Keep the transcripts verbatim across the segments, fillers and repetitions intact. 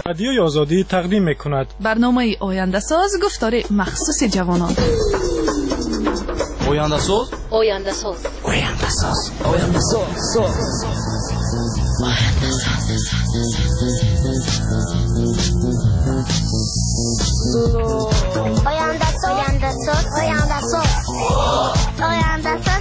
رادیوی آزادی تقدیم می‌کند. برنامه آینده ساز گفتار مخصوص جوانان. آینده ساز آینده ساز آینده ساز آینده ساز آینده ساز آینده ساز آینده ساز آینده ساز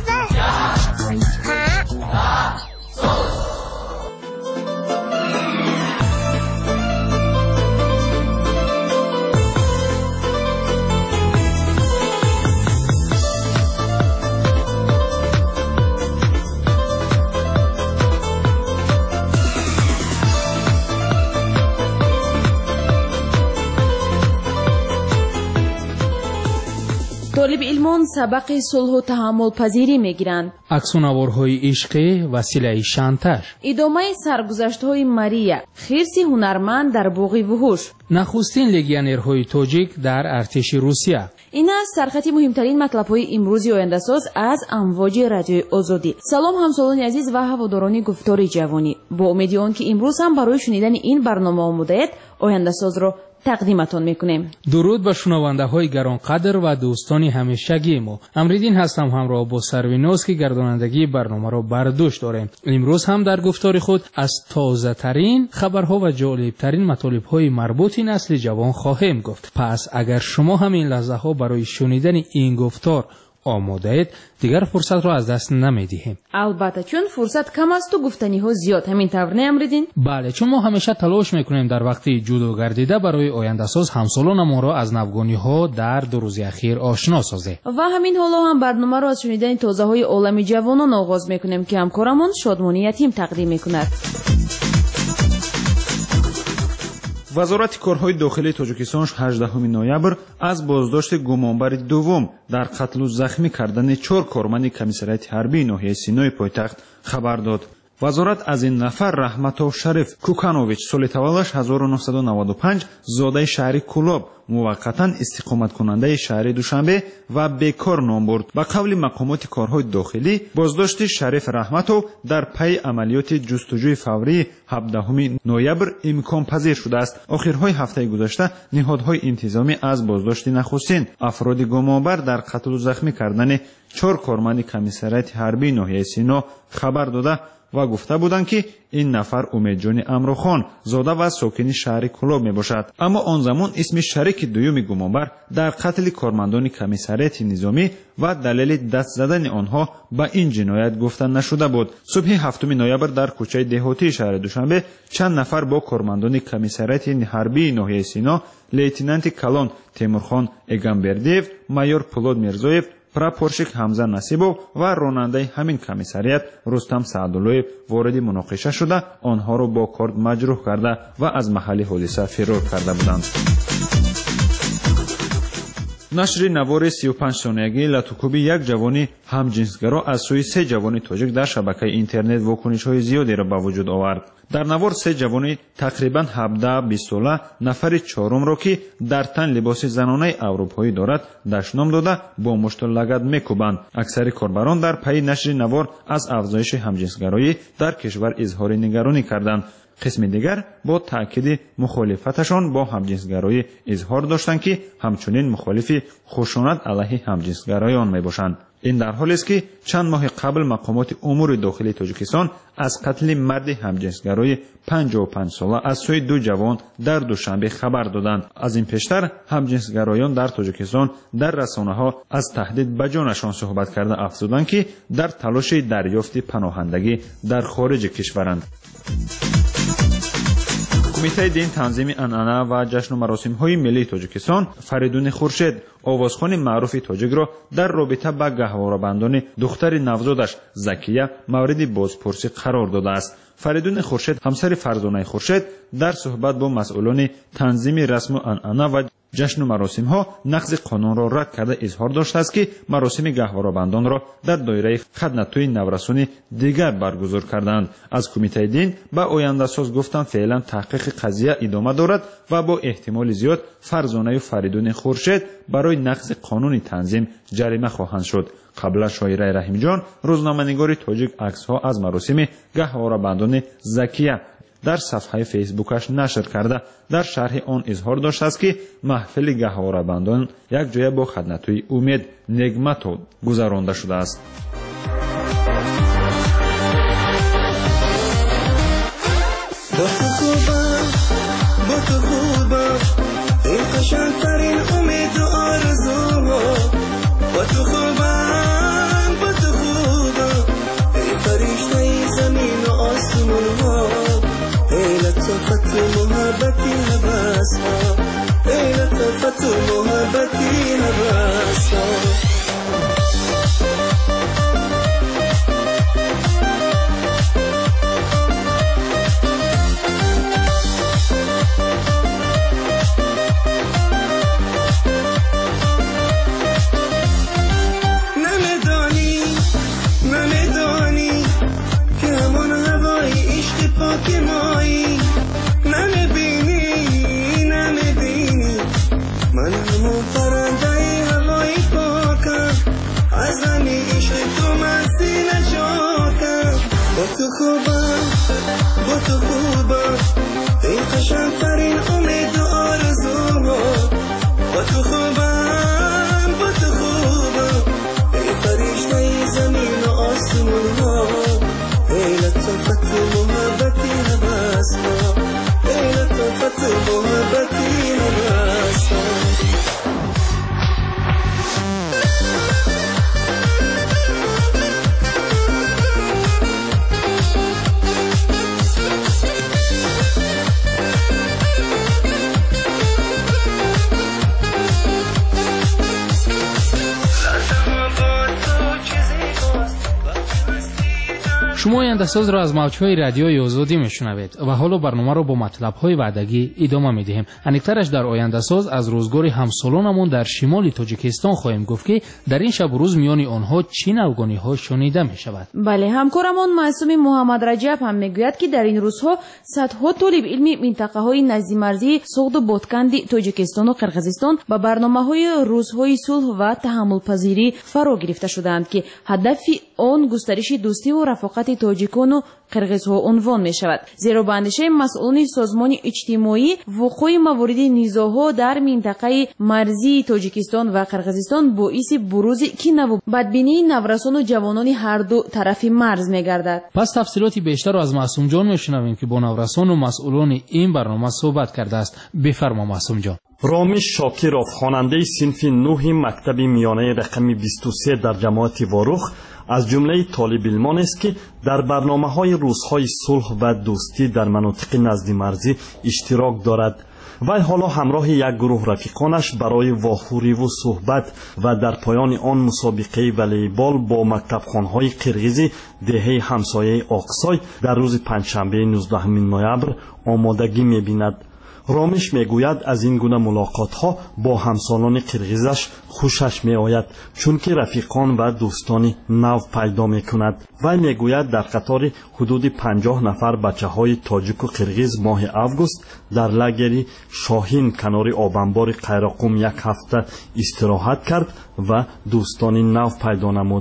طالب علمان سبق صلح و تحمل پذیری میگیرند. عکس‌ونوارهای عشقی وسیله شانتاژ. ادامه سرگذشت‌های ماریا، خرسی هنرمند در باغ وحوش. نخستین لگیونرهای تاجیک در ارتش روسیه. این است سرخط مهمترین مطلب‌های امروزی آینده ساز از امواج رادیوی آزادی. سلام همسالان عزیز و هواداران گفتار جوانی. با امید آن که امروز هم برای شنیدن این برنامه آماده آینده ساز را تقدیمتان میکنیم. درود به شنونده های گرانقدر و دوستان همیشگی ما. امریدین هستم همراه با سرویناز که گردانندگی برنامه را بر دوش داریم. امروز هم در گفتار خود از تازه ترین خبرها و جالب ترین مطالب های مربوط نسل جوان خواهیم گفت. پس اگر شما هم این لحظه ها برای شنیدن این گفتار آماده اید، دیگر فرصت را از دست نمیدهیم. البته چون فرصت کم است و گفتنی ها زیاد، همین طور نه امریدین؟ بله، چون ما همیشه تلاش میکنیم در وقت جدا گردیده برای آینده ساز همسالان ما را از نوگانی ها در دو روز اخیر آشنا سازه. و همین حالا هم برنامه را از شنیدن تازه های عالم جوانان آغاز میکنیم که همکارمون شادمانی یتیم تقدیم میکند. وزارت کارهای داخلی تاجیکستان هجدهم نوامبر از بازداشت گمانبر دوم در قتل و زخمی کردن چهار کارمند کمیساریات حربی ناحیه سینای پایتخت خبر داد. وزارت از این نفر رحمتو شریف کوکانوویچ سال تولدش هزار و نهصد و نود و پنج زاده شهری کولاب موقتا استقامت کننده شهر دوشنبه و بیکار نام برد. با قول مقامات کارهای داخلی بازداشت شریف رحمتو در پی عملیات جستجوی فوری هفدهم نوامبر امکان پذیر شده است. آخرهای هفته گذشته نهادهای انتظامی از بازداشت نخستین افراد گمانبر در قتل و زخمی کردن چهار کارمند کمیساریات حربی ناحیه سینا خبر داده و گفته بودند که این نفر امیدجان امروخان زاده و ساکن شهر کولاب می باشد. اما آن زمان اسم شریک دوم گمانبر در قتل کارمندان کمیساریات نظامی و دلیل دست زدن آنها به این جنایت گفته نشده بود. صبح هفتم نوامبر در کوچه دهاتی شهر دوشنبه چند نفر با کارمندان کمیساریات حربی ناحیه سینا لیتنانت کلان تیمورخان اگامبردیو، مایور پولاد میرزویف، پراپورشیک حمزه نصیبов و راننده همین کمیساریات رستم سعدالویف وارد مناقشه شده آنها را با کارد مجروح کرده و از محل حادثه فرار کرده بودند. نشر نوار سی و پنج ثانیه‌ای لاتوکوبی یک جوانی همجنسگرا از سوی سه جوانی تاجیک در شبکه اینترنت واکنش‌های زیادی را به وجود آورد. در نوار سه جوانی تقریبا هفده بیست ساله نفر چهارم را که در تن لباس زنانه اروپایی دارد دشنام داده با مشت و لگد میکوبند. اکثر کاربران در پی نشر نوار از افزایش همجنسگرایی در کشور اظهار نگرانی کردند. قسم دیگر با تأکید مخالفتشان با همجنسگرایی اظهار داشتند که همچنین مخالف خشونت علیه همجنسگرایان می باشند. این در حالی است که چند ماه قبل مقامات امور داخلی تاجیکستان از قتل مرد همجنسگرای پنجاه و پنج ساله از سوی دو جوان در دوشنبه خبر دادند. از این پیشتر همجنسگرایان در تاجیکستان در رسانه‌ها از تهدید به جانشان صحبت کرده افزودند که در تلاش دریافت پناهندگی در خارج کشورند. کمیته دین تنظیم عنعنه و جشن و مراسم‌های ملی تاجیکستان فریدون خورشید آوازخوان معروف تاجیک را در رابطه با گهواره‌بندان دختر نوزادش زکیه مورد بازپرسی قرار داده است. فریدون خورشید همسر فرزانه خورشید در صحبت با مسئولان تنظیم رسم و عنعنه و جشن و مراسم ها نقض قانون را رد کرده اظهار داشته است که مراسم گهواره‌بندان را در دایره خدمت‌های نورسان دیگر برگزار کردند. از کمیته دین با آینده ساز گفتند فعلا تحقیق قضیه ادامه دارد و با احتمال زیاد فرزانه و فریدون خورشید برای نقض قانون تنظیم جریمه خواهند شد. قبلا شاعره رحیم جان روزنامه‌نگار تاجیک عکس‌ها از مراسم گهواره‌بندان زکیه дар сафҳаи фейсбукаш нашр карда дар шарҳи он изҳор доштааст ки маҳфили гаҳворабандон якҷоя бо хаднатӯи умед негматов гузаронда шудааст. قشنگترین امید و آرزوها با تو خوبم با تو خوبم ای فرشته زمین و آسمون ها ای لطفت و محبتی حوث ها ای لطفت و محبتی حوث ها شما آینده‌ساز را از موج‌های رادیوی آزادی میشنوید و حالا برنامه را با مطلب‌های وعدگی ادامه می‌دهیم. انیکترش در آینده‌ساز از روزگار همسالانمون در شمال تاجیکستان خواهیم گفت که در این شب و روز میان آنها چه نوگانی‌ها شنیده می‌شود. بله، همکارمان معصوم محمد رجب هم میگوید که در این روزها صدها طالب علم منطقه‌های نزدیک مرزی سوغد و بادکند تاجیکستان و قرقیزستان با برنامه‌های روزهای صلح و تحمل‌پذیری فرا گرفته شدند که هدف آن گسترش دوستی و رفاقت تاجیکان و قرقیزها عنوان می شود. زیرا به اندیشه مسئولان سازمان اجتماعی وقوع موارد نزاع‌ها در منطقه مرزی تاجیکستان و قرقیزستان باعث بروز کینه و بدبینی نورسان و جوانان هر دو طرف مرز می گردد. پس تفصیلاتی بیشتر را از معصوم جان می شنویم که با نورسان و مسئولان این برنامه صحبت کرده است. بفرما معصوم جان. رامش شاکرов خواننده صنف نه مکتب میانه رقم بیست و سه در جماعت واروخ از جمله طالب علمان است که در برنامه‌های روزهای صلح و دوستی در مناطق نزدیک مرزی اشتراک دارد. وی حالا همراه یک گروه رفیقانش برای واخوری و صحبت و در پایان آن مسابقه والیبال با مکتبخوان‌های قرقیزی دهه همسایه آقسای در روز پنجشنبه نوزدهم نوامبر آمادگی می‌بیند. رامش میگوید از این گونه ملاقات ها با همسالان قرقیزش خوشش می آید چون که رفیقان و دوستان نو پیدا می کند. و میگوید در قطار حدود پنجاه نفر بچه های تاجیک و قرقیز ماه اوگوست در لگری شاهین کنار آبانبار قیراقوم یک هفته استراحت کرد و دوستان نو پیدا نمود.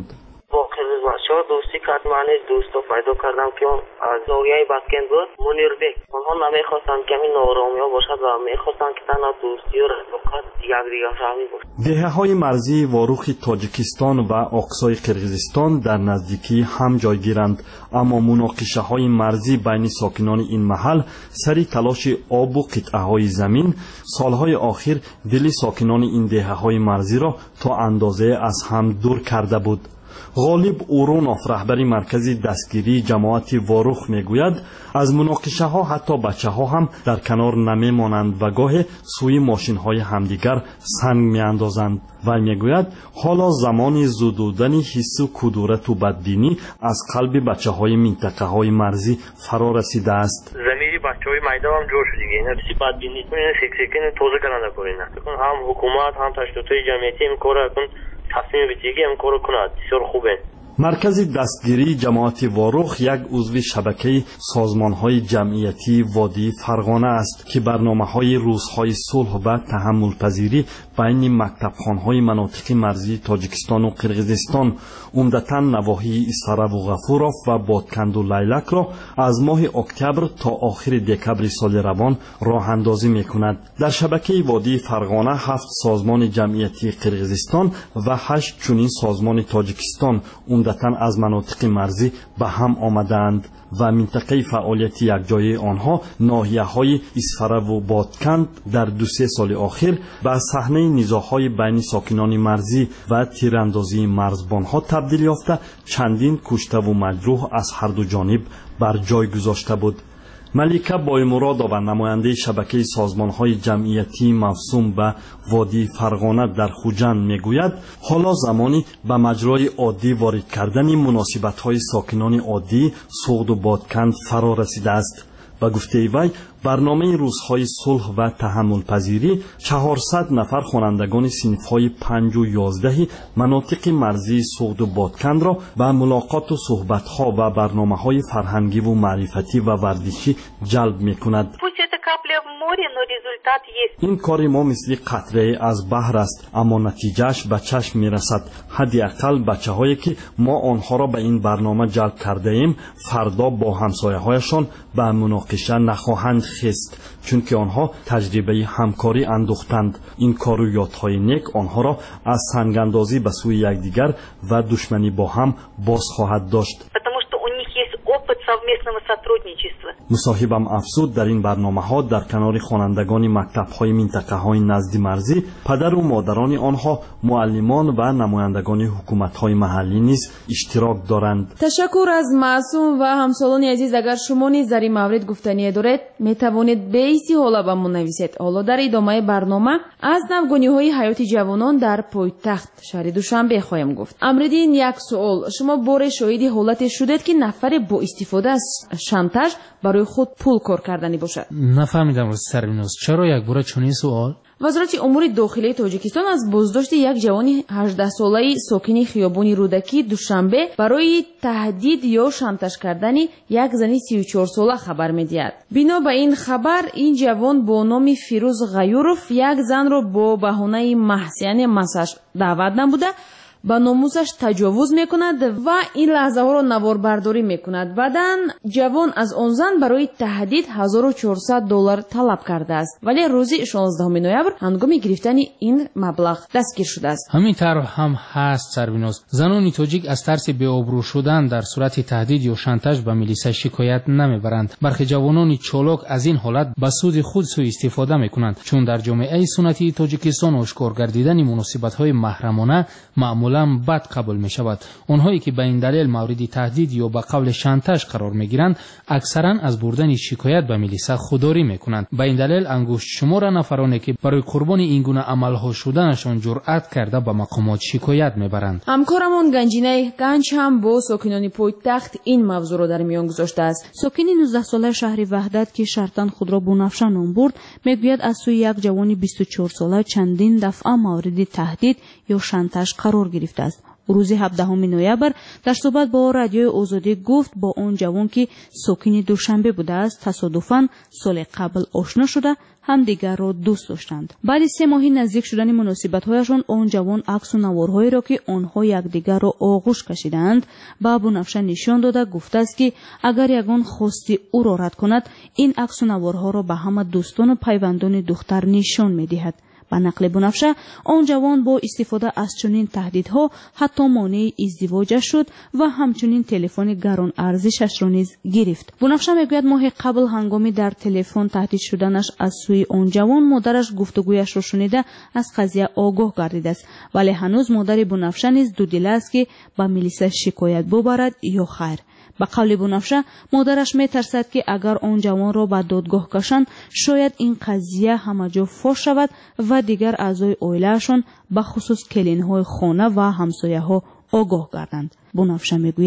دوستی کرد، من دوست رو پیدا کردم که از زاویه بسکن بود منیر بک. آنها نمیخواستند که این نارامی باشد و میخواستند که تنها دوستی و رفاقت یک دیگر فهمی باشد. دهه های مرزی واروخ تاجیکستان و آقسای قرقیزستان در نزدیکی هم جای گیرند، اما مناقشه های مرزی بین ساکنان این محل سری تلاش آب و قطعه های زمین سالهای آخر دل ساکنان این دهه های مرزی را تا اندازه از هم دور کرده بود. غالب اورونوف رهبر مرکز دستگیری جماعت واروخ میگوید از مناقشه ها حتی بچه ها هم در کنار نمی مانند و گاه سوی ماشین های همدیگر سنگ می اندازند. و میگوید حالا زمان زدودن حس و کدورت و بدبینی از قلب بچه های منطقه های مرزی فرا رسیده است. زمینی بچه های میدان هم جور شده دیگه، این بسی بدبینی این سکسکین توزه کننده کنه، هم حکومت هم تشکیلات جمعیتی این کار کن تصمیم بگیری هم کار کنند. بسیار خوبه. مرکز دستگیری جماعت واروخ یک عضو شبکه سازمان‌های جمعیتی وادی فرغانه است که برنامه‌های روزهای صلح و تحمل پذیری بین مکتبخانه‌های مناطق مرزی تاجیکستان و قرقیزستان عمدتاً نواحی استراب و غفورов و بادکند و لیلک را از ماه اکتبر تا آخر دکبر سال روان راه اندازی می‌کند. در شبکه وادی فرغانه هفت سازمان جمعیتی قرقیزستان و هشت چنین سازمان تاجیکستان عمدتاً از مناطق مرزی به هم آمدند و منطقه فعالیت یکجایی آنها ناحیه‌های اسفره و بادکند در دو سه سال آخر به صحنه نزاع‌های بین ساکنان مرزی و تیراندازی مرزبان‌ها تبدیل یافته چندین کشته و مجروح از هر دو جانب بر جای گذاشته بود. ملیکه بایمرادова نماینده شبکه سازمان‌های جمعیتی موسوم به وادی فرغانه در خوجند میگوید حالا زمانی به مجرای عادی وارد کردن مناسبت‌های ساکنان عادی سوغد و بادکند فرا رسیده است. به گفته وی برنامه روزهای صلح و تحمل پذیری چهارصد نفر خوانندگان صنف‌های پنج و یازده مناطق مرزی سوغد و بادکند را به ملاقات و صحبت‌ها و برنامه‌های فرهنگی و معرفتی و ورزشی جلب می‌کند. این کار ما مثل قطره از بحر است اما نتیجهش به چشم میرسد. حداقل بچه‌هایی که ما آنها را به این برنامه جلب کرده ایم فردا با همسایه‌هایشان به مناقشه نخواهند خست چون که آنها تجربه همکاری اندوختند. این کار و یادهای نیک آنها را از سنگاندازی به سوی یکدیگر و دشمنی با هم باز خواهد داشت. مصاحبم افزود در این برنامه ها در کنار خوانندگان مکتب های منطقه های نزد مرزی پدر و مادران آنها معلمان و نمایندگان حکومت های محلی نیز اشتراک دارند. تشکر از معصوم و همسالان عزیز. اگر شما نیز در این مورد گفتنی دارید می توانید به استحاله به ما نویسید. حالا در ادامه برنامه از نوگانی های حیات جوانان در پایتخت شهر دوشنبه خواهیم گفت. امردین یک سوال، شما بار شاهدی حالت شدید که نفر با استفاده از شانتاژ برای خود پول کار کردنی باشد؟ نفهمیدم روز سروینوس چرا یک بار چنین سوال؟ وزارت امور داخلی تاجیکستان از بازداشت یک جوان هجده ساله ساکن خیابان رودکی دوشنبه برای تهدید یا شانتاژ کردن یک زن سی و چهار ساله خبر می‌دهد. بنا به این خبر این جوان با نام فیروز غیورов یک زن را با بهانه محض یعنی مساج دعوت نموده با ناموسش تجاوز میکند و این لحظه ها را نواربرداری میکند. بعداً جوان از آن زن برای تهدید هزار و چهارصد دلار طلب کرده است ولی روز شانزدهم نوامبر هنگام گرفتن این مبلغ دستگیر شده است. همین طرح هم هست سروینوس. زنان تاجیک از ترس بی‌آبرو شدن در صورت تهدید یا شانتاژ به میلیسا شکایت نمیبرند. برخی جوانان چالاک از این حالت به سود خود سوء استفاده میکنند چون در جامعه سنتی تاجیکستان آشکار گردیدن مناسبت‌های محرمانه معمولا بد قبول می شود. آنهایی که به این دلیل مورد تهدید یا به قول شانتاژ قرار می گیرند اکثرا از بردن شکایت به میلیسا خودداری می کنند. به این دلیل انگشت شمار نفرانی که برای قربان این گونه عملها شدنشان جرأت کرده به مقامات شکایت می برند. همکارمون گنجینه گنج هم با ساکنان پایتخت این موضوع را در میان گذاشته است. ساکن نوزده ساله شهر وحدت که شرطاً خود را بنفشه نام برد میگوید از سوی یک جوان بیست و چهار ساله چندین دفعه مورد تهدید یا شانتاژ قرار گرفته است. روز هفدهم نوامبر در صحبت با رادیوی آزادی گفت با اون جوان که ساکن دوشنبه بوده است تصادفاً سال قبل آشنا شده همدیگر را دوست داشتند. بعد سه ماهی نزدیک شدن مناسبت‌هایشان آن جوان عکس و نوارهایی را که آنها یکدیگر را آغوش کشیدند به بنفشه نشان داده گفته است که اگر یگان خواستی او را رد کند این عکس و نوارها را به همه دوستان و پیوندان دختر نشان می‌دهد. به نقل بنفشه آن جوان با استفاده از چنین تهدیدها حتی مانع ازدواجش شد و همچنین تلفن گران ارزشش را نیز گرفت. بنفشه میگوید ماه قبل هنگامی در تلفن تهدید شدنش از سوی آن جوان مادرش گفتگویش را شنیده از قضیه آگاه گردیده است ولی هنوز مادر بنفشه نیز دو دل است که به میلیسا شکایت ببرد یا خیر. به قول بنفشه مادرش می ترسد که اگر آن جوان را به دادگاه کشند شاید این قضیه همه جا فاش شود و دیگر اعضای عائله‌شان به خصوص کلین‌های خانه و همسایه‌ها آگاه گردند. بنفشه میگوید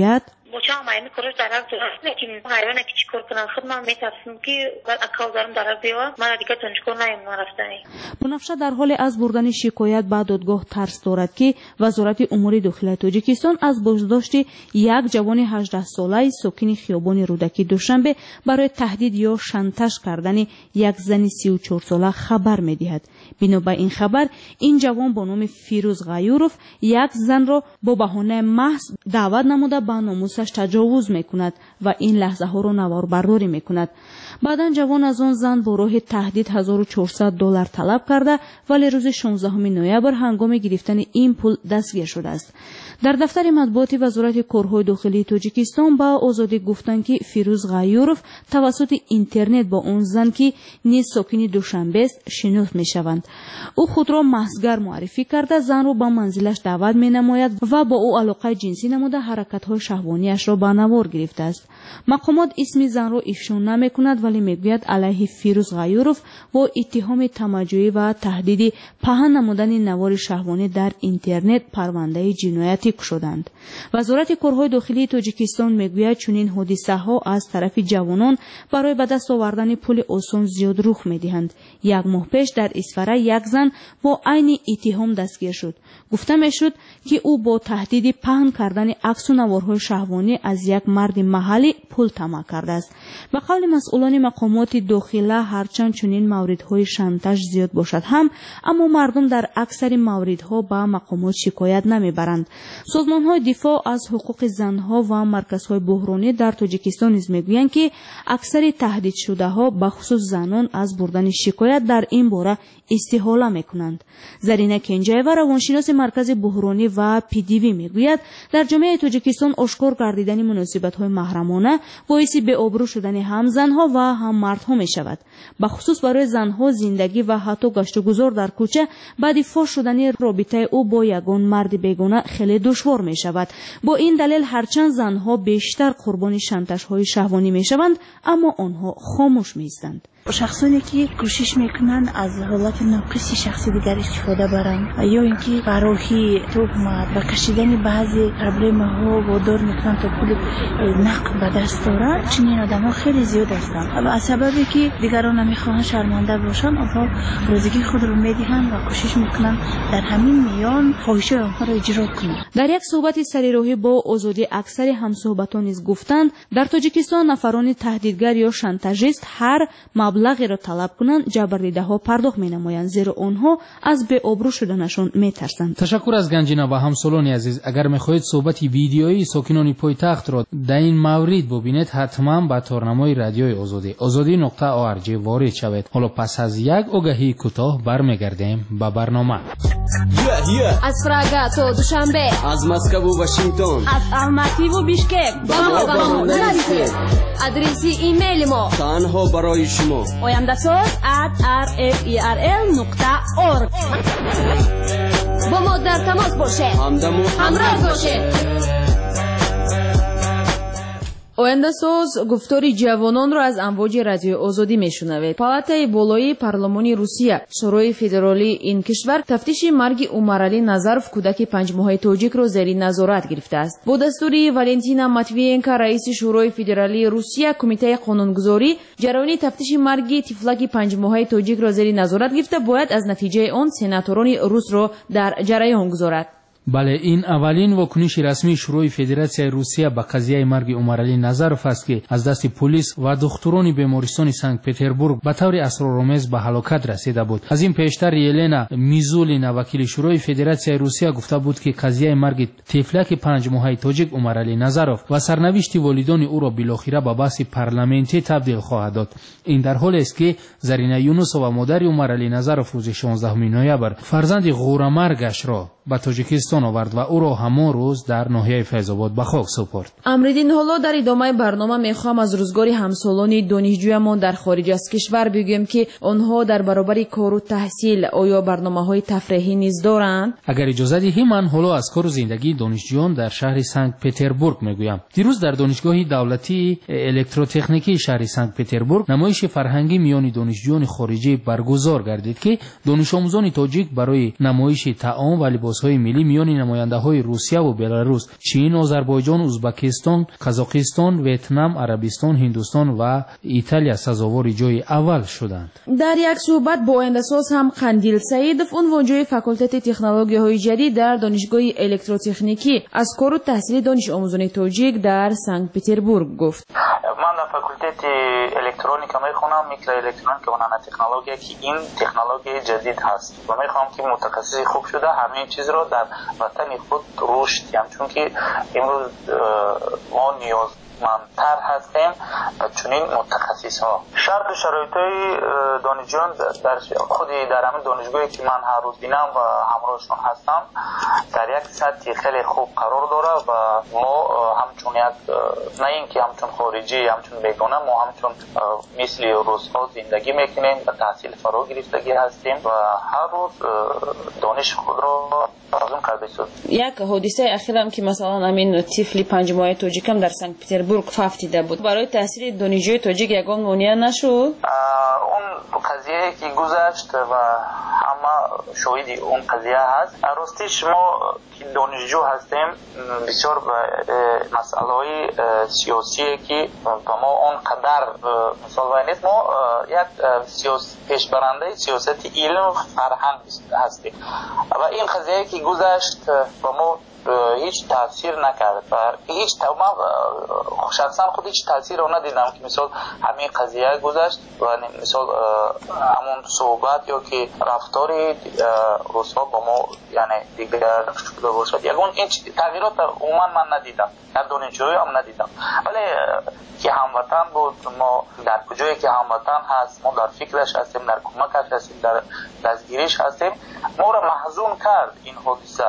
بچه هم این کارش درست درست لیکن حیوانه که چیکار کنم خود من میترسم که اکاو دارم درست بیاد من دیگه تنشکر نیم نرفتنی. بنفشه در حال از بردن شکایت به دادگاه ترس دارد که وزارت امور داخلی تاجیکستان از بازداشت یک جوان هجده ساله ساکن خیابان رودکی دوشنبه برای تهدید یا شانتاژ کردن یک زن سی و چهار ساله خبر می‌دهد. بنا به این خبر این جوان با نام فیروز غیورов یک زن را با بهانه محض دعوت نموده به ناموسش تجاوز میکند و این لحظه ها را نوار برداری میکند. بعداً جوان از آن زن با راه تهدید هزار و چهارصد دلار طلب کرده ولی روز شانزدهم نوامبر هنگام گرفتن این پول دستگیر شده است. در دفتر مطبوعاتی وزارت کارهای داخلی تاجیکستان با آزادی گفتند که فیروز غیورов توسط اینترنت با اون زن که نیز ساکن دوشنبه است شناخت میشوند. او خود را محضگر معرفی کرده زن را به منزلش دعوت مینماید و با او علاقه جنسی نموده حرکت‌های شهوانیش را به نوار گرفته است. مقامات اسم زن را افشا نمی‌کند ولی میگوید علیه فیروز غیورов با اتهام تمجیدی و تهدید پهن نمودن نوار شهوانی در اینترنت پرونده جنایتی شدند. وزارت کارهای داخلی تاجیکستان میگوید چنین حادثه‌ها از طرف جوانان برای به دست آوردن پول آسان زیاد رخ می‌دهند. یک ماه پیش در اسفره یک زن با عین اتهام دستگیر شد. گفته میشد که او با تهدید پهن کردن عکس و نوارهای شهوانی از یک مرد محلی پول طمع کرده است. به قول مسئولان مقامات داخلی هرچند چنین موردهای شانتاژ زیاد باشد هم اما مردم در اکثر موردها به مقامات شکایت نمیبرند. سازمان‌های دفاع از حقوق زنها و مرکزهای بحرانی در تاجیکستان نیز میگویند که اکثر تهدید شده‌ها به خصوص زنان از بردن شکایت در این باره استحاله میکنند. زرینه کنجایوا روانشناس مرکز بحرانی و پی دی وی میگوید در جامعه تاجیکستان آشکار گردیدن مناسبت‌های محرمانه باعث بی‌آبرو شدن هم زنها و هم مردها میشود. به خصوص برای زنها زندگی و حتی گشت و گذار در کوچه بعد فاش شدن رابطه او با یگان مرد بیگانه خیلی دشوار می شود. با این دلیل هرچند زنها بیشتر قربان شانتاژهای شهوانی می شوند اما آنها خاموش می ایستند. شخصانی که کوشش میکنن از حالت ناقص شخصی دیگر استفاده برند یا اینکه برای تهمت و کشیدن بعضی پروبلم ها وادار میکنن تا پول نقد به دست آورند، چنین آدم ها خیلی زیاد هستند. از سببی که دیگران نمیخواهند شرمنده باشند آنها روزگی خود رو میدهند و کوشش میکنن در همین میان خواهش آنها را اجرا کنند. در یک صحبت سریراهی با آزادی اکثر همصحبتان نیز گفتند در تاجیکستان نفران تهدیدگر یا شانتاژیست هر مبلغی را طلب کنند جبردیده‌ها پرداخت می‌نمایند زیرا آنها از بی‌آبرو شدنشان می‌ترسند. تشکر از گنجینه و همسالان عزیز. اگر می‌خواهید صحبت ویدیویی ساکنان پایتخت را در این مورد ببینید حتما به تارنمای رادیوی آزادی آزادی نقطه او ار جی وارد شوید. حالا پس از یک آگهی کوتاه برمیگردیم به برنامه. از پراگا تا دوشنبه، از مسکو و واشنگتن، از الماتی و بیشکک با ما نرسید. آدرس ایمیل ما تنها برای شما oyandasöz at r f i r l nokta org. با ما در تماس باشه، همراه باشه. оянда соз гуфтори ҷавононро аз амвоҷи радиои озодӣ мешунавед. палатаи болоии парлумони русия шӯрои федералии ин кишвар тафтиши марги умаралӣ назаров кӯдаки панҷмоҳаи тоҷикро зери назорат гирифтааст. бо дастури валентина матвиенко раиси шӯрои федералии русия кумитаи қонунгузорӣ ҷараёни тафтиши марги тифлаки панҷмоҳаи тоҷикро зери назорат гирифта бояд аз натиҷаи он сенаторони русро дар ҷараён гузорад. бале ин аввалин вокуниши расмии шӯрои федератсияи русия ба қазияи марги умаралӣ назаров аст ки аз дасти полис ва духтурони бемористони санкт петербург ба таври асроромез ба ҳалокат расида буд. аз ин пештар елена мизулина вакили шӯрои федератсияи русия гуфта буд ки қазияи марги тефлаки панҷмоҳаи тоҷик умаралӣ назаров ва сарнавишти волидони ӯро билохира ба баҳси парламентӣ табдил хоҳад дод. ин дар ҳолест ки зарина юнусова модари умаралӣ назаров рӯзи шонздаҳуми ноябр фарзанди ғӯрамаргашро ба тоҷикистон آورد و او را همان روز در ناحیه فیض‌آباد به خاک سپرد. امریدین حالا در ادامه برنامه میخوام از روزگار همسالان دانشجویمان در خارج از کشور بگویم که آنها در برابر کار و تحصیل آیا برنامه‌های تفریحی نیز دارند؟ اگر اجازه دهی من حالا از کار و زندگی دانشجویان در شهر سنت پتربورگ میگویم. دیروز در دانشگاه دولتی الکتروتکنیکی شهر سنت پتربورگ نمایش فرهنگی میان دانشجویان خارجی برگزار گردید که دانش آموزان تاجیک برای نمایش طعام و لباس تجاوزهای ملی میان نماینده‌های روسیه و بلاروس، چین، آذربایجان، ازبکستان، قزاقستان، ویتنام، عربستان، هندوستان و ایتالیا سزاوار جای اول شدند. در یک صحبت با آینده‌ساز هم قندیل سعیدов عنوانجوی فاکولته تکنولوژی‌های جدید در دانشگاه الکتروتکنیکی از کار و تحصیل دانش آموزان تاجیک در سنت پتربورگ گفت. من در فاکولته الکترونیکا میخونم، میکرو الکترونیکا و نانو تکنولوژی که این تکنولوژی جدید هست و میخوام که متخصص خوب شده همه چیز رو در وطن خود رشد دیم، چون که امروز ما نیاز منتر هستیم چنین متخصص ها. شرط و شرایط دانشجویان در خودی در همین دانشگاهی که من هر روز بینم و همراهشون هستم در یک سطح خیلی خوب قرار داره و ما همچون یک نه اینکه همچون خارجی همچون بیگانه، ما همچون مثل روزها زندگی میکنیم و تحصیل فرا گرفتگی هستیم و هر روز دانش خود را آزمون کرده شد. یک حادثه اخیرم که مثلا همین طفل پنج ماهه تاجیکم در سنت پتربورگ فافتیده بود، برای تحصیل دانشجوی تاجیک یگان مانع نشد. اون قضیه که گذشت و همه شاهدی اون قضیه هست. راستیش ما که دانشجو هستیم بسیار مسئله سیاسی که با ما اون قدر مثال وای نیست. ما یک سیاس پیشبرنده سیاست علم فرهنگ هستیم و این قضیه که گذشت با ما هیچ تاثیر نکرد و هیچ تمام شخصا خود هیچ تاثیر رو ندیدم که مثال همین قضیه گذشت و مثال همون صحبت یا که رفتاری روسا با ما یعنی دیگر شده باشد یکون این تغییرات عموما من ندیدم، در دانشجویی هم ندیدم. ولی که هموطن بود، ما در کجایی که هموطن هست ما در فکرش هستیم، در کمکش هستیم، در دستگیریش هستیم، ما را محزون کرد این حادثه.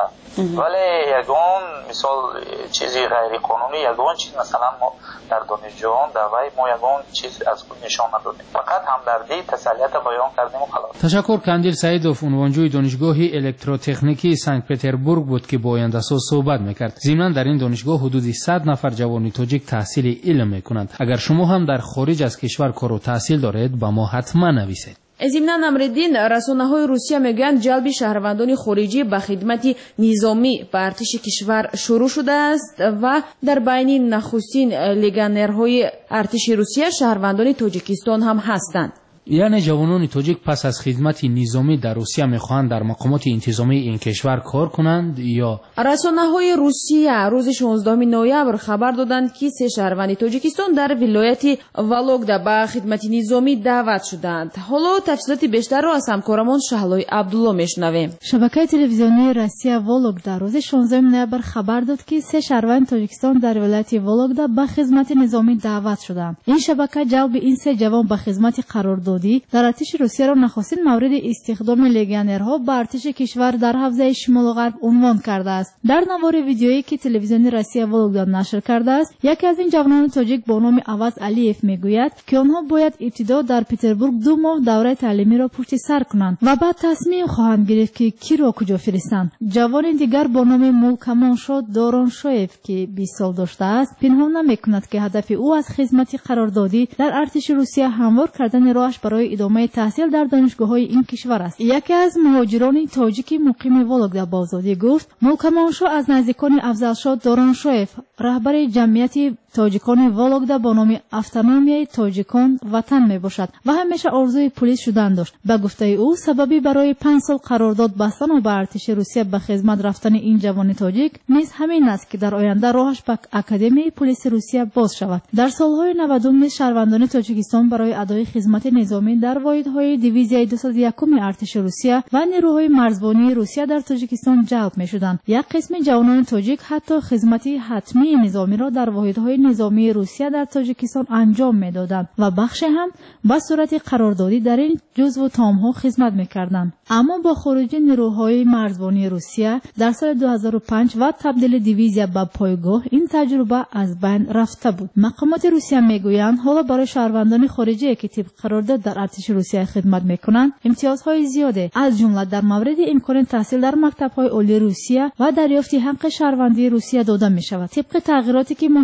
ولی یگان مثال چیزی غیر قانونی یگان چیز مثلا ما در دانشجویان در وی ما یگان چیز از خود نشان ندادیم، فقط همدردی تسلیت بیان کردیم و خلاص. تشکر. کندیل سعیدов عنوانجوی دانشگاه الکتروتکنیکی سنت پتربورگ بود که با آینده‌ساز صحبت میکرد. ضمناً در این دانشگاه حدود صد نفر جوان تاجیک تحصیل علم میکنند. اگر شما هم در خارج از کشور کار و تحصیل دارید با ما حتما نویسید. ضمناً امرالدین رسانه‌های روسیه میگویند جلب شهروندان خارجی به خدمت نظامی به ارتش کشور شروع شده است و در بین نخستین لگنرهای ارتش روسیه شهروندان تاجیکستان هم هستند. یعنی جوانان تاجیک پس از خدمت نظامی در روسیه میخواهند در مقامات انتظامی این کشور کار کنند یا؟ رسانه‌های روسیه روز شانزدهم نوامبر خبر دادند که سه شهروند تاجیکستان در ولایت ولوگدا به خدمت نظامی دعوت شدند. حالا تفصیلات بیشتر را از همکارمان شهلای عبدالله میشنویم. شبکه تلویزیونی روسیه ولوگدا روز شانزدهم نوامبر خبر داد که سه شهروند تاجیکستان در ولایت ولوگدا به خدمت نظامی دعوت شدند. این شبکه جلب این سه جوان به خدمت قرار دادی در ارتش روسیه را نخستین مورد استخدام لگنرها به ارتش کشور در حوزه شمال و غرب عنوان کرده است. در نوار ویدیویی که تلویزیون روسیه ولوگدا نشر کرده است، یکی از این جوانان تاجیک با نام عوض علیف میگوید که آنها باید ابتدا در پتربورگ دو ماه دوره تعلیمی را پشت سر کنند و بعد تصمیم خواهند گرفت که کی را کجا فرستند. جوان دیگر با نام مولکامانشو دورونشویف که بیست سال داشته است پنهان نمیکند که هدف او از خدمت قراردادی در ارتش روسیه هموار کردن راهش برای ادامه تحصیل در دانشگاه‌های این کشور است. یکی از مهاجران تاجیک مقیم ولوگدا با آزادی گفت مولکامانشو از نزدیکان افضلشاه دورونشویف رهبر جمعیت تاجیکان ولوگدا با نام автономیای تاجیکان وطن می باشد و همیشه آرزوی پلیس شدن داشت. به گفته او سببی برای پنج سال قرارداد بستن و به ارتش روسیه به خدمت رفتن این جوان تاجیک نیز همین است که در آینده راهش به اکادمی پلیس روسیه باز شود. در سالهای نودم شهروندان تاجیکستان برای ادای خدمت نظامی در واحدهای دیویزیای دویست و یک ارتش روسیه و نیروهای مرزبانی روسیه در تاجیکستان جلب می شدند. یک قسم جوانان تاجیک حتی خدمت حتمی نظامی را در واحدهای نظامی روسیه در تاجیکستان انجام میدادند و بخش هم به صورت قراردادی در این جزو تام‌ها خدمت میکردند. اما با خروج نیروهای مرزبانی روسیه در سال دو هزار و پنج و تبدیل دیویزیا به پایگاه این تجربه از بین رفته بود. مقامات روسیه میگویند حالا برای شهروندان خارجی که طبق قرارداد در ارتش روسیه خدمت میکنند امتیازهای زیاده از جمله در مورد امکان تحصیل در مکتب‌های عالی روسیه و دریافت حق شهروندی روسیه داده میشود. طبق تغییراتی که ماه ژانویه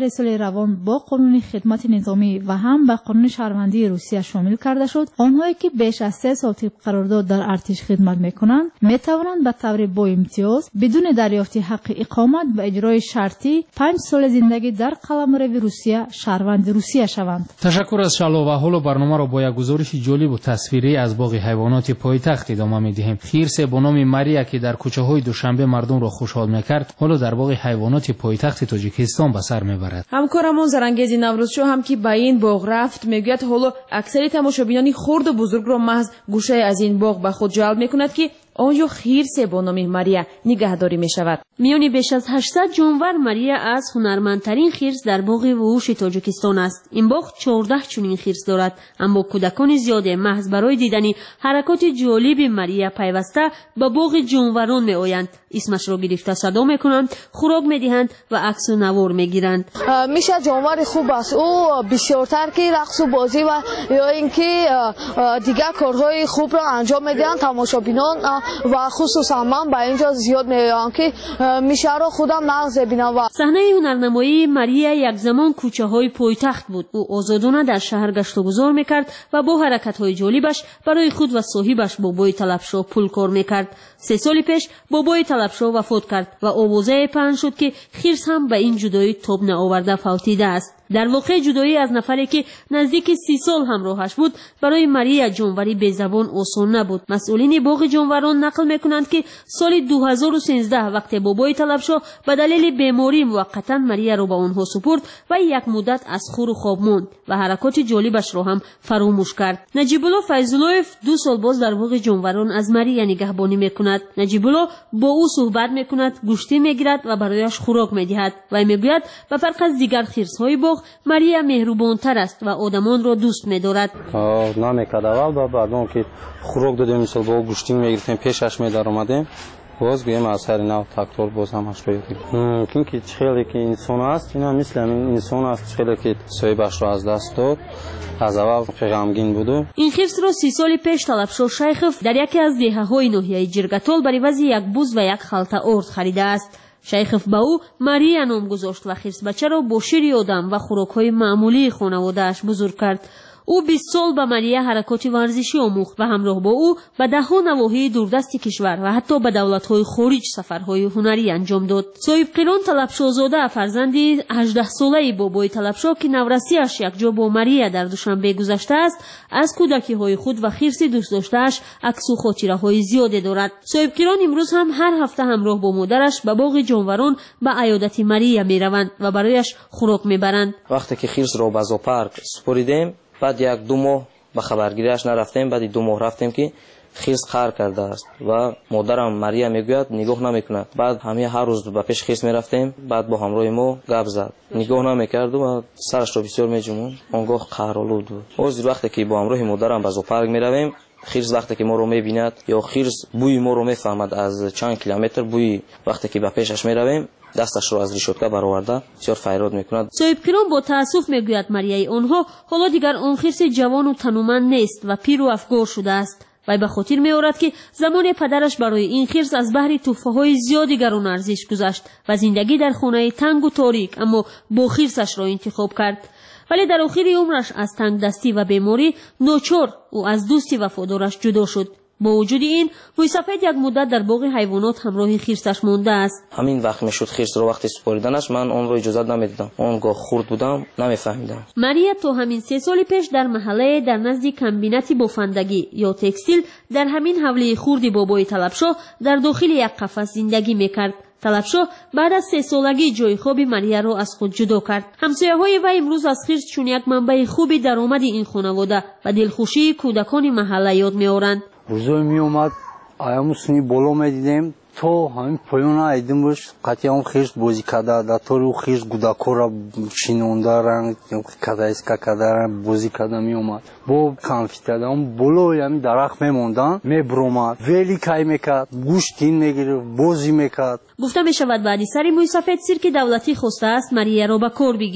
در سال روان با قانون خدمت نظامی و هم به قانون شهروندی روسیه شامل کرده شد. آنهایی که بیش از سه سال طبق قرارداد در ارتش خدمت میکنند می توانند به طور با امتیاز بدون دریافت حق اقامت و اجرای شرطی پنج سال زندگی در قلمرو روسیه شهروند روسیه شوند. تشکر از شالو و حالا برنامه را با یک گزارش جالب و تصویری از باغ حیوانات پایتخت ادامه می‌دهیم. خرس با نام ماریا که در کوچه‌های دوشنبه مردم را خوشحال می‌کرد، حالا در باغ حیوانات پایتخت تاجیکستان به سر می‌برد. همکارمون زرنگیزی نوروزشو هم که به این باغ رفت میگوید حالا اکثر تماشابینان خرد و بزرگ را محض گوشه از این باغ به خود جلب می‌کند که آنجا خرس با نام ماریا نگهداری می‌شود. میانی بیش از هشتصد جانور ماریا از هنرمندترین خرس در باغ وحوش تاجیکستان است. این باغ چهارده چنین خرس دارد، اما کودکان زیاد محض برای دیدن حرکات جالب ماریا پیوسته به باغ جانوران میآیند. اسمش را گرفته صدا میکنند، خوراک میدهند و عکس و نوار میگیرند. میشه جانور خوب است. او بسیارتر که رقص و بازی و یا اینکه دیگر کارهای خوب را انجام میدهند، تماشابینان و خصوصا من به اینجا زیاد میآیم که میشه را خودم نقض ببینم. و صحنه هنرنمایی ماریا یک زمان کوچه های پایتخت بود. او آزادانه در شهر گشت و گذار میکرد و با حرکت های جالبش برای خود و صاحبش بابای طلبشاه پول کار میکرد. سه سال پیش بابای طلبشاه وفات کرد و آوازه پهن شد که خرس هم به این جدایی تاب نآورده فوتیده است. در واقع جدایی از نفری که نزدیک سی سال همراهش بود برای ماریا جانوری بی‌زبان آسان نبود. مسئولین باغ جانوران نقل میکنند که سال دو هزار و سیزده وقتی بابای طلبشاه به دلیل بیماری موقتا ماریا را به آنها سپرد و یک مدت از خور و خواب ماند و حرکات جالبش را هم فراموش کرد. نجیب الله فیض‌الله‌ف دو سال باز در باغ جانوران از ماریا نگهبانی میکند. نجیب الله با او صحبت میکند، گوشتی میگیرد و برایش خوراک میدهد و میگوید به فرق از دیگر خرس‌های باغ ماریا مهربان‌تر است و آدمان را دوست می‌دارد. نمی‌کرد اول بعد که خوراک دادیم مثلا با گوشتی می‌گرفتیم پیشش می‌دار اومدیم باز گویم از هر نوع تاکتور باز هم هش روید چون که خیلی که انسان است اینا مثل انسان است خیلی که صاحبش را از دست داد از اول غمگین بود. این خرس را سی سال پیش طلبشاه شیخف در یکی از دهه‌های ناحیه جرگتال برای عوض یک بوز و یک خلطه ارد خریده است. شیخف به او ماریا نام گذاشت و خرس بچه را با شیر آدم و خوراک‌های معمولی خانواده‌اش بزرگ کرد. او بیست سال به ماریا حرکات ورزشی آموخت و همراه با او به ده‌ها نواحی دوردست کشور و حتی به دولت‌های خارج سفرهای هنری انجام داد. صاحب قران طلبشاهزاده فرزند هجده ساله بابای طلبشاه که نورسی‌اش یک جا با ماریا در دوشنبه گذشته است، از کودکی‌های خود و خرس دوست داشته‌اش عکس و خاطره‌های زیادی دارد. صاحب قران امروز هم هر هفته همراه با مادرش به باغ جانوران به عیادت ماریا می‌روند و برایش خوراک می‌برند. وقتی که خرس را به زوپارک سپریدیم بعد یک دو ماه به خبرگیریش نرفتیم، بعد دو ماه رفتیم که خرس قهر کرده است و مادرم ماریا میگوید نگاه نمیکند. بعد همه هر روز به پیش خرس میرفتیم، بعد با همراه ما گپ زد، نگاه نمیکرد و سرش را بسیار میجوموند. آنگاه قهرآلود بود. از وقتی که با همراه مادرم به زوپارک میرویم، خرس وقتی که ما رو میبیند یا خرس بوی ما رو میفهمد از چند کیلومتر بوی، وقتی که به پیشش میرویم دستش رو از ریشوتکه برآورده بسیار فریاد میکند. صاحب قران با تأسف میگوید ماریای آنها حالا دیگر آن خرس جوان و تنومند نیست و پیر و افگار شده است. و به خاطر می‌آورد که زمان پدرش برای این خرس از بحر تحفه‌های زیادی گران ارزش گذاشت و زندگی در خانه تنگ و تاریک اما با خرسش را انتخاب کرد. ولی در آخر عمرش از تنگ دستی و بیماری ناچار او از دوستی وفادارش جدا شد. با وجود این مویسفید یک مدت در باغ حیوانات همراه خرسش مانده است. همین وقت میشد خرس رو وقتی سپاریدنش من اون رو اجازه نمیدادم، اونگاه خرد بودم نمیفهمیدم. ماریا تو همین سه سال پیش در محله در نزد کمبینت بافندگی یا تکستیل در همین حوله خردی بابای طلبشاه در داخل یک قفس زندگی میکرد. طلبشاه بعد از سه سالگی جای خواب ماریا را از خود جدا کرد. همسایه‌های و امروز از خرس چون یک منبع خوبی درآمد این خانواده و دلخوشی کودکان محله یاد می‌آورند. روزای می اومد آیاموسنی بالا میدیدیم تو همین پایان ایدیم باش قطعی هم خیرش بازی کرده در طور خیرش گوداکو را شینونده رنگ کده ایسکا کده رنگ بازی کرده می اومد با کانفیتر هم بالا همین درخت میموندن می برومد ویلی کای میکرد گوشتین میگیره بازی میکرد. گفته می شود بعدی سری موی سفید سیرک دولتی خواسته است ماریا را به کار بگیرد.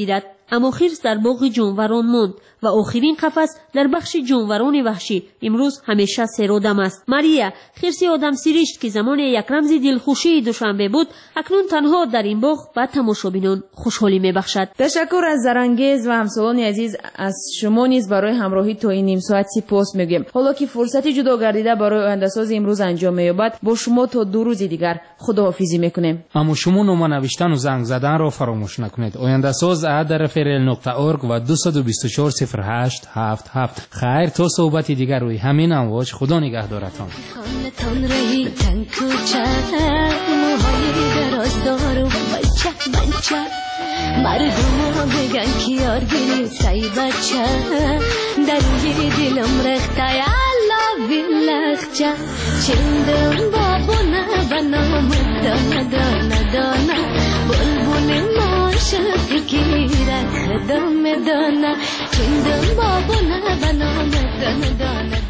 اما خرس در باغ جانوران ماند و آخرین قفس در بخش جانوران وحشی. امروز همیشه سرودم است. ماریا خرس آدم سیریشت که زمان یک رمز دلخوشی دوشنبه بود، اکنون تنها در این باغ به تماشابینان خوشحالی میبخشد. تشکر از زرانگیز و همسالان عزیز. از شما نیز برای همراهی تا این نیم ساعت سپاس میگیم. حالا که فرصتی جدا گردیده برای آینده‌ساز امروز انجام می‌یابد، با شما تا دو روز دیگر خداحافظی میکنیم. اما شما نام نوشتن و زنگ زدن را فراموش نکنید. آینده‌ساز ات رفرل نقطه اورگ و دو دو چهار صفر هشت هفت هفت. خیر تا صحبتی دیگر روی همین امواج. خدا نگهدارتان. خانتان رهی تن کوچه موهای درازدار و بچه بچه مردم ها بگن که یارگیری سای بچه در روی دلم رخته یالا بیلخچه چندم بابونه بنام دانه دانه دانه بلبل ماشد گیره خدام دانه چندم بابونه بنام دانه دانه